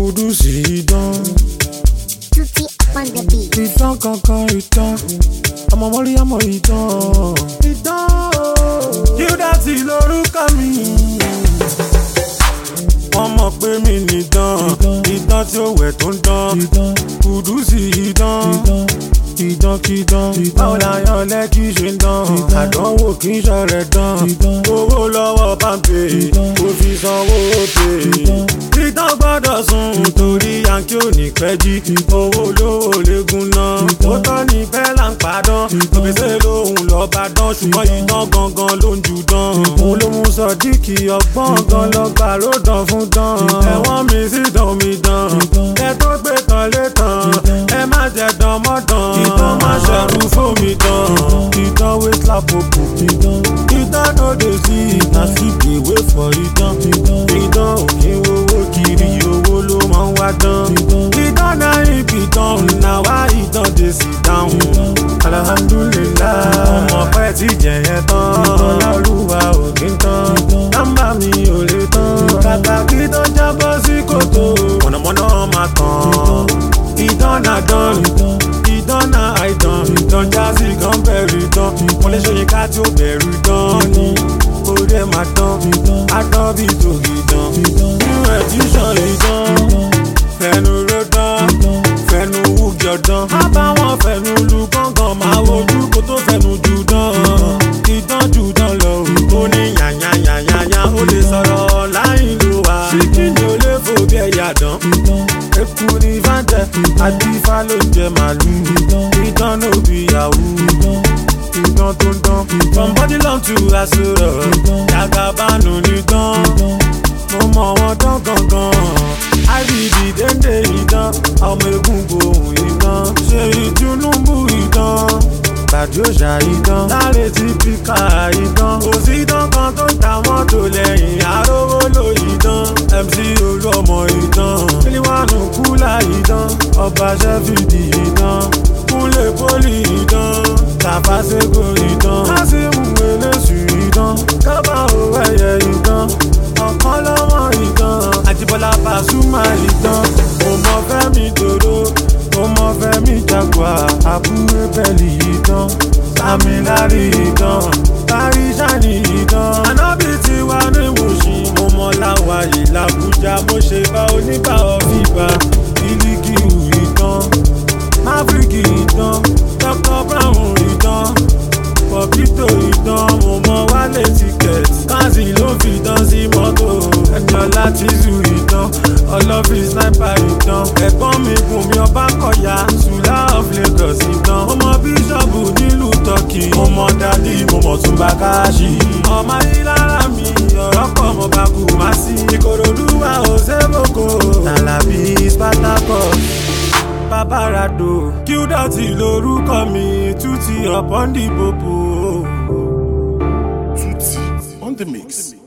Kudusi idán. Tutti on the beat. Idán kankan idán. Ọmọ mọ́rí ọmọ idán. Idán. Qdotty lórúkọ mi. Wọ́n mọ̀ pé mi nìdán. Idán tí ó wẹ̀ tó ń dán. Kudusi idán. Idán kídán. Báwo la yan lẹ́kí ṣe ń dán? Àdánwò kì í ṣọ̀rẹ́ dán. Owó lọ́wọ́ pàmpé. Kò fi sanwó pè. Idán gbọ́dọ̀ sùn torí yankí ò ní pẹ́ jí. Owó lówó léegun náà. Ó tọ́ ní bẹ́ẹ̀ là ń padán. Òbèsè lòun lọ́ọ́ bá dán. Ṣùgbọ́n idán gangan ló ń ju dán. Òun ló mú Sodiq ọgbọ́n gan lọ́gbà ló dán fún dán. Ẹ̀wọ̀n mi sí dán mi dán. Ẹ tó gbé tán lé tán. Ẹ má jẹ dán mọ́ dán. Idán má ṣẹ̀rù fún mi dán. Idán wé slap òkú. Idán no dey see na sleep dey wait for idán. Idán ò kí ń wowó kiri owó ló máa ń wá dán. Idán náà ibi dán na wá idán dey sit down. Alhamdulillah ọmọ pẹ́ ti jẹ̀yẹ tán. Olúwa ò kí ń tán. Nọ́mbà mi ò lè tán. Kàkà kí tán jábọ́ sí kòtò. Mọ̀nàmọ́ná máa tàn. Idán náà dán. Idán náà àìdán. Idán jásí kan bẹ̀rù idán. Wọ́n lè ṣe yínká tí ó bẹ̀rù idán ni. Orí ẹ̀ máa dán. Adán bí tòkì dán. New edition idán. Fẹnu ló dán. Fẹnu wúgi ọ̀dán. Má bá wọn fẹnu lu gángan. Máa wojú kó tó fẹnu jù dán. Idán jù dán lọ. Ó ní yànyànyànyànyà. Ó lè sọ̀rọ̀ láyìn ló wà. Ṣíkìnì ò lè fò bí ẹ̀yà dán. Eku ni fáńtẹ̀. Àdìfá ló jẹ màlúù. Idán ló bí yahoo. Idán tó ń dán. From body long to àsọ̀rọ̀. Jagabanu nìdán. Mo mọ̀ wọ́n dán gangan. IBD dénde idán. Ọmọ egungun ohun idán. Ṣé Tinubu idán? Gbàdí òṣà idán. Láre ti píkà idán. Kò sí idán kan tó ń ta mọ́tò lẹ́yìn arówó ló idán. MC Olúọmọ idán. Kílíwánù kúlà idán. Ọba Ṣẹ́fìdì idán. Kúnlé pólì idán. Tàfàṣẹ́gò idán. Kásímù Eléṣù idán. Kábà òwò ẹ̀yẹ idán. Ọ̀kan lọ́wọ́ idán. Àjíbọ́lá Pasuma idán. Mo mọ Fẹ́mi Dòdò. Mo mọ Fẹ́mi Jaguar. Àbúrò bẹ́ẹ̀lì idán. Sami Larry idán. Larry Shani idán. Ànábì ti wá ní Mùṣín. Mo mọ Láwàyè l'Àbújá. Mo ṣe bá oníbà ọ̀fìbà. Ìlíkìú idán. Maverick idán. Dr. Brown idán. Popito idán. Mo mọ Wálé Ticket. Kazi ló fi dán sí mọ́tò. Ẹ̀jọ̀lá ti zu idán. Ọlọ́fin sniper idán. Ẹ̀gbọ́n mi gùn mi ọba kọ̀yà. Sùlá of Lagos idán. Mo mọ bíṣọ̀bù nílùú Turkey. Mo mọ dádì mo mọ̀ Túnbà Káàṣì. Ọmọ Ìlara mi ọ̀rọ̀ pọ̀ mo bá kú má sí. Ìkòròdú wa ò sébòkò. Tàlàbí Spartacus. Babarado. Qdotty lórúkọ mi. Tutti upon the popo. Tutti on the mix.